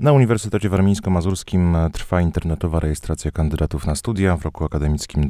Na Uniwersytecie Warmińsko-Mazurskim trwa internetowa rejestracja kandydatów na studia w roku akademickim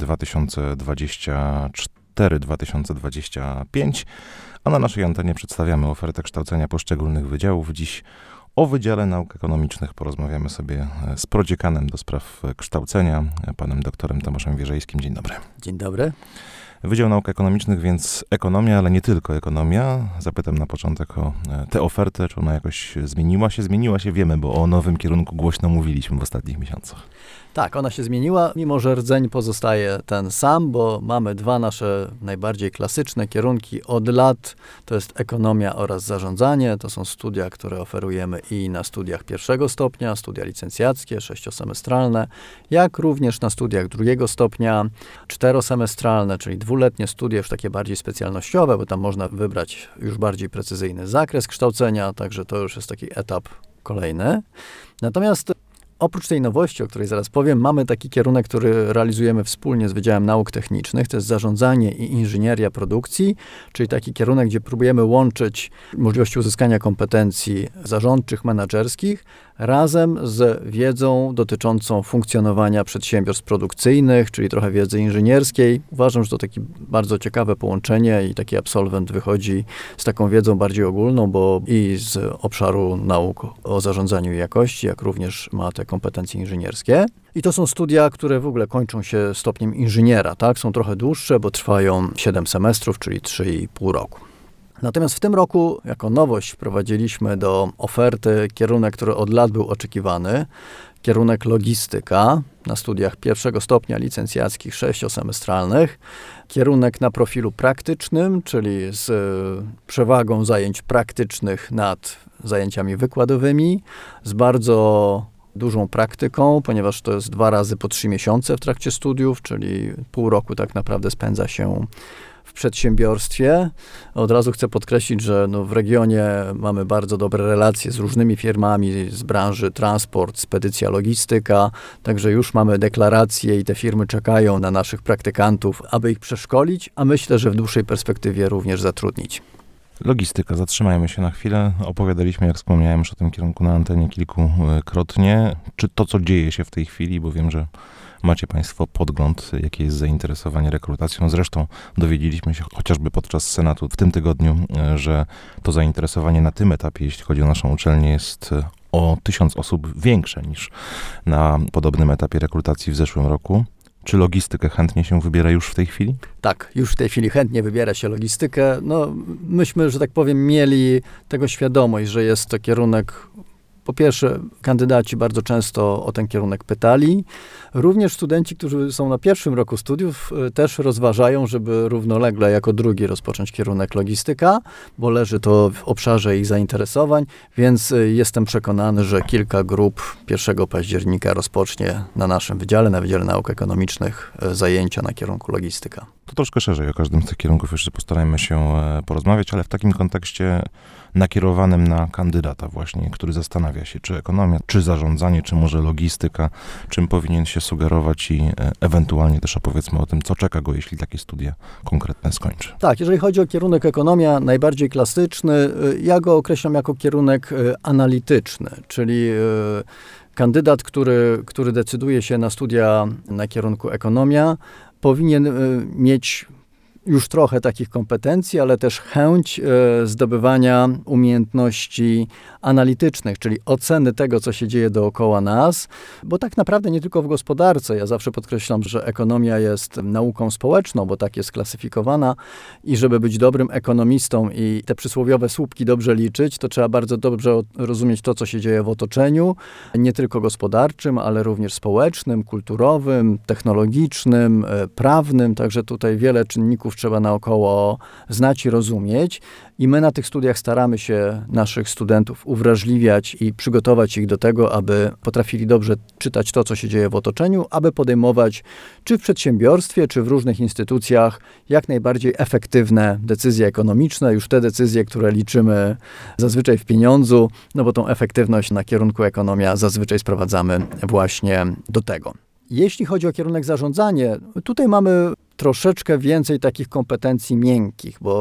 2024-2025, a na naszej antenie przedstawiamy ofertę kształcenia poszczególnych wydziałów. Dziś o Wydziale Nauk Ekonomicznych porozmawiamy sobie z prodziekanem do spraw kształcenia, panem doktorem Tomaszem Wierzejskim. Dzień dobry. Dzień dobry. Wydział Nauk Ekonomicznych, więc ekonomia, ale nie tylko ekonomia. Zapytam na początek o tę ofertę, czy ona jakoś zmieniła się? Zmieniła się, wiemy, bo o nowym kierunku głośno mówiliśmy w ostatnich miesiącach. Tak, ona się zmieniła, mimo że rdzeń pozostaje ten sam, bo mamy dwa nasze najbardziej klasyczne kierunki od lat. To jest ekonomia oraz zarządzanie. To są studia, które oferujemy i na studiach pierwszego stopnia, studia licencjackie, 6-semestralne, jak również na studiach drugiego stopnia, 4-semestralne, czyli dwuletnie studia już takie bardziej specjalnościowe, bo tam można wybrać już bardziej precyzyjny zakres kształcenia, także to już jest taki etap kolejny. Natomiast oprócz tej nowości, o której zaraz powiem, mamy taki kierunek, który realizujemy wspólnie z Wydziałem Nauk Technicznych. To jest zarządzanie i inżynieria produkcji, czyli taki kierunek, gdzie próbujemy łączyć możliwości uzyskania kompetencji zarządczych, menedżerskich razem z wiedzą dotyczącą funkcjonowania przedsiębiorstw produkcyjnych, czyli trochę wiedzy inżynierskiej. Uważam, że to takie bardzo ciekawe połączenie i taki absolwent wychodzi z taką wiedzą bardziej ogólną, bo i z obszaru nauk o zarządzaniu i jakości, jak również ma te kompetencje inżynierskie. I to są studia, które w ogóle kończą się stopniem inżyniera, tak? Są trochę dłuższe, bo trwają 7 semestrów, czyli 3,5 roku. Natomiast w tym roku, jako nowość, wprowadziliśmy do oferty kierunek, który od lat był oczekiwany, kierunek logistyka na studiach pierwszego stopnia licencjackich 6-semestralnych, kierunek na profilu praktycznym, czyli z przewagą zajęć praktycznych nad zajęciami wykładowymi, z bardzo dużą praktyką, ponieważ to jest 2 razy po 3 miesiące w trakcie studiów, czyli pół roku tak naprawdę spędza się w przedsiębiorstwie. Od razu chcę podkreślić, że w regionie mamy bardzo dobre relacje z różnymi firmami z branży transport, spedycja, logistyka, także już mamy deklaracje i te firmy czekają na naszych praktykantów, aby ich przeszkolić, a myślę, że w dłuższej perspektywie również zatrudnić. Logistyka, zatrzymajmy się na chwilę. Opowiadaliśmy, jak wspomniałem, już o tym kierunku na antenie kilkukrotnie. Czy to, co dzieje się w tej chwili, bo wiem, że macie Państwo podgląd, jakie jest zainteresowanie rekrutacją. Zresztą dowiedzieliśmy się chociażby podczas Senatu w tym tygodniu, że to zainteresowanie na tym etapie, jeśli chodzi o naszą uczelnię, jest o 1000 osób większe niż na podobnym etapie rekrutacji w zeszłym roku. Czy logistykę chętnie się wybiera już w tej chwili? Tak, już w tej chwili chętnie wybiera się logistykę. Myśmy, że tak powiem, mieli tego świadomość, że jest to kierunek. Po pierwsze, kandydaci bardzo często o ten kierunek pytali. Również studenci, którzy są na pierwszym roku studiów, też rozważają, żeby równolegle jako drugi rozpocząć kierunek logistyka, bo leży to w obszarze ich zainteresowań, więc jestem przekonany, że kilka grup 1 października rozpocznie na naszym wydziale, na Wydziale Nauk Ekonomicznych, zajęcia na kierunku logistyka. To troszkę szerzej o każdym z tych kierunków jeszcze postarajmy się porozmawiać, ale w takim kontekście nakierowanym na kandydata właśnie, który zastanawia się, czy ekonomia, czy zarządzanie, czy może logistyka, czym powinien się sugerować i ewentualnie też opowiedzmy o tym, co czeka go, jeśli takie studia konkretne skończy. Tak, jeżeli chodzi o kierunek ekonomia, najbardziej klasyczny, ja go określam jako kierunek analityczny, czyli kandydat, który decyduje się na studia na kierunku ekonomia, powinien mieć już trochę takich kompetencji, ale też chęć zdobywania umiejętności analitycznych, czyli oceny tego, co się dzieje dookoła nas, bo tak naprawdę nie tylko w gospodarce. Ja zawsze podkreślam, że ekonomia jest nauką społeczną, bo tak jest klasyfikowana i żeby być dobrym ekonomistą i te przysłowiowe słupki dobrze liczyć, to trzeba bardzo dobrze rozumieć to, co się dzieje w otoczeniu, nie tylko gospodarczym, ale również społecznym, kulturowym, technologicznym, prawnym, także tutaj wiele czynników trzeba naokoło znać i rozumieć. I my na tych studiach staramy się naszych studentów uwrażliwiać i przygotować ich do tego, aby potrafili dobrze czytać to, co się dzieje w otoczeniu, aby podejmować czy w przedsiębiorstwie, czy w różnych instytucjach jak najbardziej efektywne decyzje ekonomiczne, już te decyzje, które liczymy zazwyczaj w pieniądzu, bo tą efektywność na kierunku ekonomia zazwyczaj sprowadzamy właśnie do tego. Jeśli chodzi o kierunek zarządzanie, tutaj mamy troszeczkę więcej takich kompetencji miękkich, bo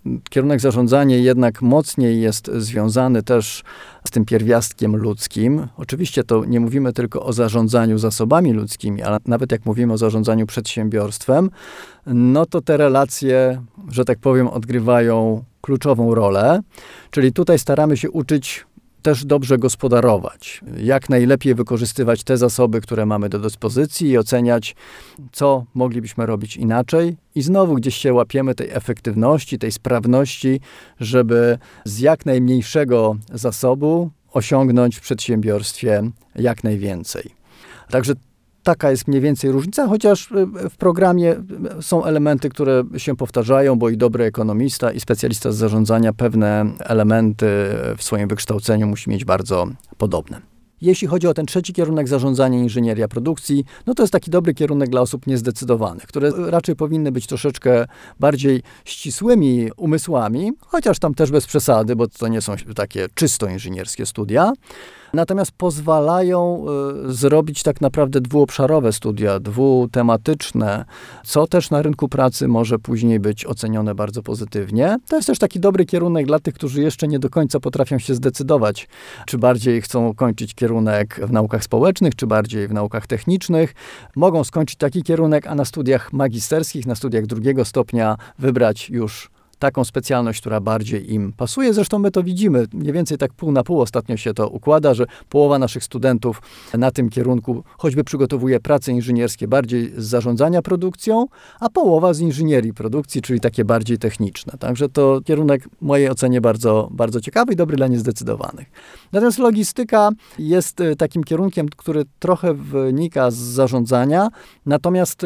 kierunek zarządzanie jednak mocniej jest związany też z tym pierwiastkiem ludzkim. Oczywiście to nie mówimy tylko o zarządzaniu zasobami ludzkimi, ale nawet jak mówimy o zarządzaniu przedsiębiorstwem, no to te relacje, że tak powiem, odgrywają kluczową rolę. Czyli tutaj staramy się uczyć też dobrze gospodarować, jak najlepiej wykorzystywać te zasoby, które mamy do dyspozycji i oceniać, co moglibyśmy robić inaczej. I znowu gdzieś się łapiemy tej efektywności, tej sprawności, żeby z jak najmniejszego zasobu osiągnąć w przedsiębiorstwie jak najwięcej. Także taka jest mniej więcej różnica, chociaż w programie są elementy, które się powtarzają, bo i dobry ekonomista, i specjalista z zarządzania pewne elementy w swoim wykształceniu musi mieć bardzo podobne. Jeśli chodzi o ten trzeci kierunek zarządzania inżynieria produkcji, no to jest taki dobry kierunek dla osób niezdecydowanych, które raczej powinny być troszeczkę bardziej ścisłymi umysłami, chociaż tam też bez przesady, bo to nie są takie czysto inżynierskie studia. Natomiast pozwalają zrobić tak naprawdę dwuobszarowe studia, dwutematyczne, co też na rynku pracy może później być ocenione bardzo pozytywnie. To jest też taki dobry kierunek dla tych, którzy jeszcze nie do końca potrafią się zdecydować, czy bardziej chcą kończyć kierunek w naukach społecznych, czy bardziej w naukach technicznych. Mogą skończyć taki kierunek, a na studiach magisterskich, na studiach drugiego stopnia wybrać już taką specjalność, która bardziej im pasuje. Zresztą my to widzimy, mniej więcej tak pół na pół ostatnio się to układa, że połowa naszych studentów na tym kierunku choćby przygotowuje prace inżynierskie bardziej z zarządzania produkcją, a połowa z inżynierii produkcji, czyli takie bardziej techniczne. Także to kierunek w mojej ocenie bardzo, bardzo ciekawy i dobry dla niezdecydowanych. Natomiast logistyka jest takim kierunkiem, który trochę wynika z zarządzania, natomiast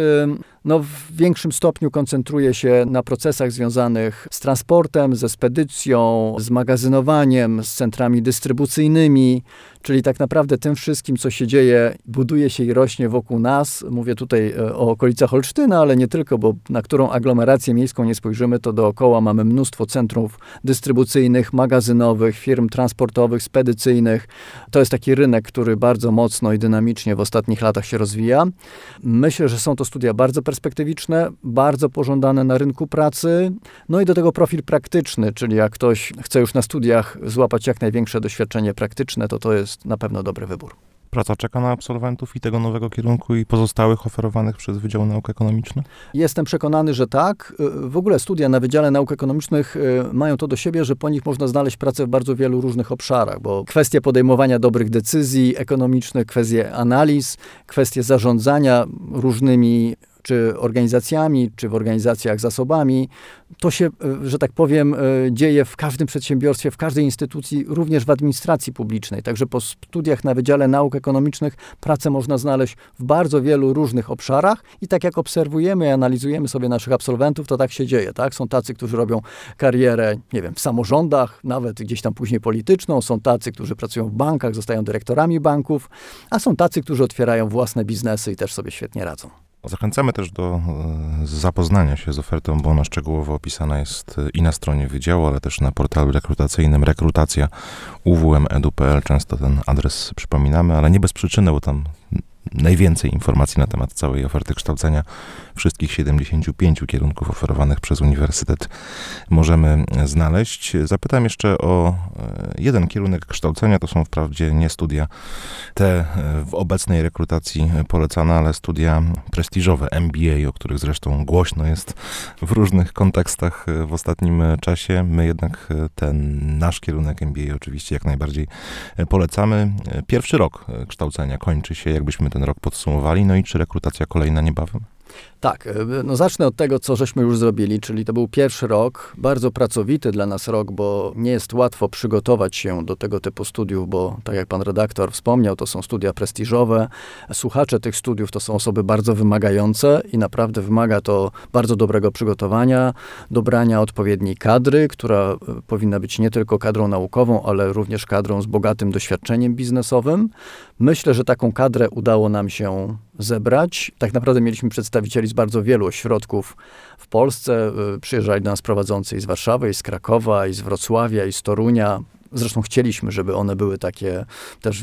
w większym stopniu koncentruje się na procesach związanych z transportem, ze spedycją, z magazynowaniem, z centrami dystrybucyjnymi, czyli tak naprawdę tym wszystkim, co się dzieje, buduje się i rośnie wokół nas. Mówię tutaj o okolicach Olsztyna, ale nie tylko, bo na którą aglomerację miejską nie spojrzymy, to dookoła mamy mnóstwo centrów dystrybucyjnych, magazynowych, firm transportowych, spedycyjnych. To jest taki rynek, który bardzo mocno i dynamicznie w ostatnich latach się rozwija. Myślę, że są to studia bardzo perspektywiczne, bardzo pożądane na rynku pracy. No i do tego profil praktyczny, czyli jak ktoś chce już na studiach złapać jak największe doświadczenie praktyczne, to jest na pewno dobry wybór. Praca czeka na absolwentów i tego nowego kierunku i pozostałych oferowanych przez Wydział Nauk Ekonomicznych? Jestem przekonany, że tak. W ogóle studia na Wydziale Nauk Ekonomicznych mają to do siebie, że po nich można znaleźć pracę w bardzo wielu różnych obszarach, bo kwestie podejmowania dobrych decyzji ekonomicznych, kwestie analiz, kwestie zarządzania różnymi czy organizacjami, czy w organizacjach zasobami. To się, że tak powiem, dzieje w każdym przedsiębiorstwie, w każdej instytucji, również w administracji publicznej. Także po studiach na Wydziale Nauk Ekonomicznych pracę można znaleźć w bardzo wielu różnych obszarach i tak jak obserwujemy i analizujemy sobie naszych absolwentów, to tak się dzieje, tak? Są tacy, którzy robią karierę, nie wiem, w samorządach, nawet gdzieś tam później polityczną, są tacy, którzy pracują w bankach, zostają dyrektorami banków, a są tacy, którzy otwierają własne biznesy i też sobie świetnie radzą. Zachęcamy też do zapoznania się z ofertą, bo ona szczegółowo opisana jest i na stronie wydziału, ale też na portalu rekrutacyjnym rekrutacja uwm.edu.pl. Często ten adres przypominamy, ale nie bez przyczyny, bo tam najwięcej informacji na temat całej oferty kształcenia wszystkich 75 kierunków oferowanych przez uniwersytet możemy znaleźć. Zapytam jeszcze o jeden kierunek kształcenia, to są wprawdzie nie studia te w obecnej rekrutacji polecane, ale studia prestiżowe, MBA, o których zresztą głośno jest w różnych kontekstach w ostatnim czasie. My jednak ten nasz kierunek MBA oczywiście jak najbardziej polecamy. Pierwszy rok kształcenia kończy się, jakbyśmy ten rok podsumowali, no i czy rekrutacja kolejna niebawem? Tak, zacznę od tego, co żeśmy już zrobili, czyli to był pierwszy rok, bardzo pracowity dla nas rok, bo nie jest łatwo przygotować się do tego typu studiów, bo tak jak pan redaktor wspomniał, to są studia prestiżowe. Słuchacze tych studiów to są osoby bardzo wymagające i naprawdę wymaga to bardzo dobrego przygotowania, dobrania odpowiedniej kadry, która powinna być nie tylko kadrą naukową, ale również kadrą z bogatym doświadczeniem biznesowym. Myślę, że taką kadrę udało nam się zebrać. Tak naprawdę mieliśmy przedstawicieli z bardzo wielu ośrodków w Polsce. Przyjeżdżali do nas prowadzący i z Warszawy, i z Krakowa, i z Wrocławia, i z Torunia. Zresztą chcieliśmy, żeby one były takie też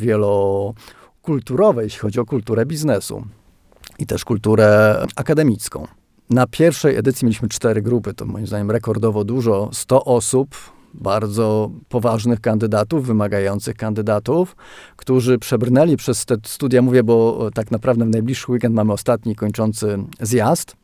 wielokulturowe, jeśli chodzi o kulturę biznesu i też kulturę akademicką. Na pierwszej edycji mieliśmy 4 grupy, to moim zdaniem rekordowo dużo, 100 osób, bardzo poważnych kandydatów, wymagających kandydatów, którzy przebrnęli przez te studia, mówię, bo tak naprawdę w najbliższy weekend mamy ostatni kończący zjazd,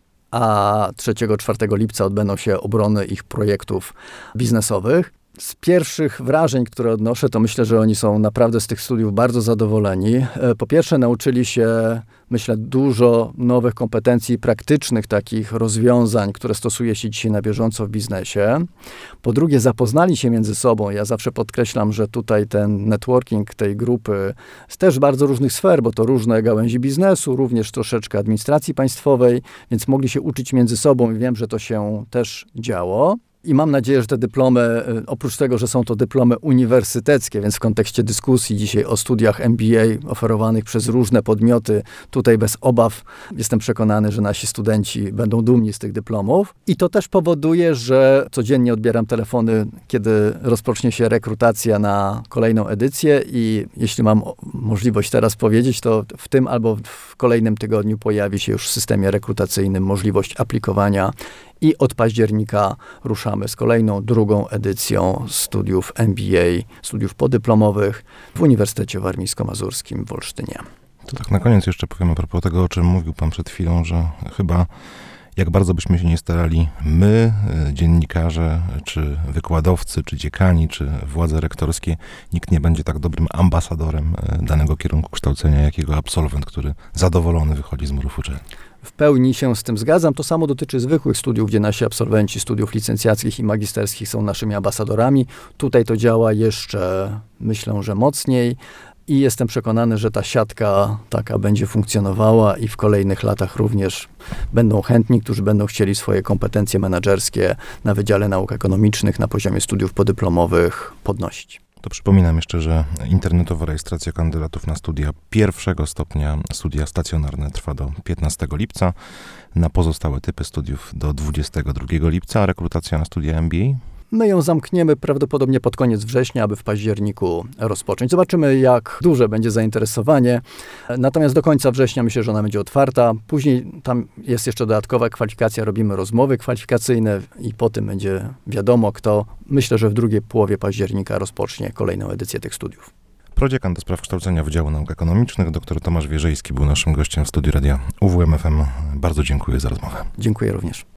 a 3-4 lipca odbędą się obrony ich projektów biznesowych. Z pierwszych wrażeń, które odnoszę, to myślę, że oni są naprawdę z tych studiów bardzo zadowoleni. Po pierwsze, nauczyli się, myślę, dużo nowych kompetencji praktycznych, takich rozwiązań, które stosuje się dzisiaj na bieżąco w biznesie. Po drugie, zapoznali się między sobą. Ja zawsze podkreślam, że tutaj ten networking tej grupy z też bardzo różnych sfer, bo to różne gałęzi biznesu, również troszeczkę administracji państwowej, więc mogli się uczyć między sobą i wiem, że to się też działo. I mam nadzieję, że te dyplomy, oprócz tego, że są to dyplomy uniwersyteckie, więc w kontekście dyskusji dzisiaj o studiach MBA oferowanych przez różne podmioty, tutaj bez obaw jestem przekonany, że nasi studenci będą dumni z tych dyplomów. I to też powoduje, że codziennie odbieram telefony, kiedy rozpocznie się rekrutacja na kolejną edycję i jeśli mam możliwość teraz powiedzieć, to w tym albo w kolejnym tygodniu pojawi się już w systemie rekrutacyjnym możliwość aplikowania i od października ruszamy z kolejną, drugą edycją studiów MBA, studiów podyplomowych w Uniwersytecie Warmińsko-Mazurskim w Olsztynie. To tak na koniec jeszcze powiem a propos tego, o czym mówił pan przed chwilą, że chyba jak bardzo byśmy się nie starali, my, dziennikarze, czy wykładowcy, czy dziekani, czy władze rektorskie, nikt nie będzie tak dobrym ambasadorem danego kierunku kształcenia, jak jego absolwent, który zadowolony wychodzi z murów uczelni. W pełni się z tym zgadzam. To samo dotyczy zwykłych studiów, gdzie nasi absolwenci studiów licencjackich i magisterskich są naszymi ambasadorami. Tutaj to działa jeszcze, myślę, że mocniej. I jestem przekonany, że ta siatka taka będzie funkcjonowała i w kolejnych latach również będą chętni, którzy będą chcieli swoje kompetencje menedżerskie na Wydziale Nauk Ekonomicznych na poziomie studiów podyplomowych podnosić. To przypominam jeszcze, że internetowa rejestracja kandydatów na studia pierwszego stopnia, studia stacjonarne trwa do 15 lipca, na pozostałe typy studiów do 22 lipca, a rekrutacja na studia MBA? My ją zamkniemy prawdopodobnie pod koniec września, aby w październiku rozpocząć. Zobaczymy, jak duże będzie zainteresowanie. Natomiast do końca września myślę, że ona będzie otwarta. Później tam jest jeszcze dodatkowa kwalifikacja, robimy rozmowy kwalifikacyjne i po tym będzie wiadomo, kto. Myślę, że w drugiej połowie października rozpocznie kolejną edycję tych studiów. Prodziekan do spraw kształcenia Wydziału Nauk Ekonomicznych, dr Tomasz Wierzejski był naszym gościem w studiu radia UWMFM. Bardzo dziękuję za rozmowę. Dziękuję również.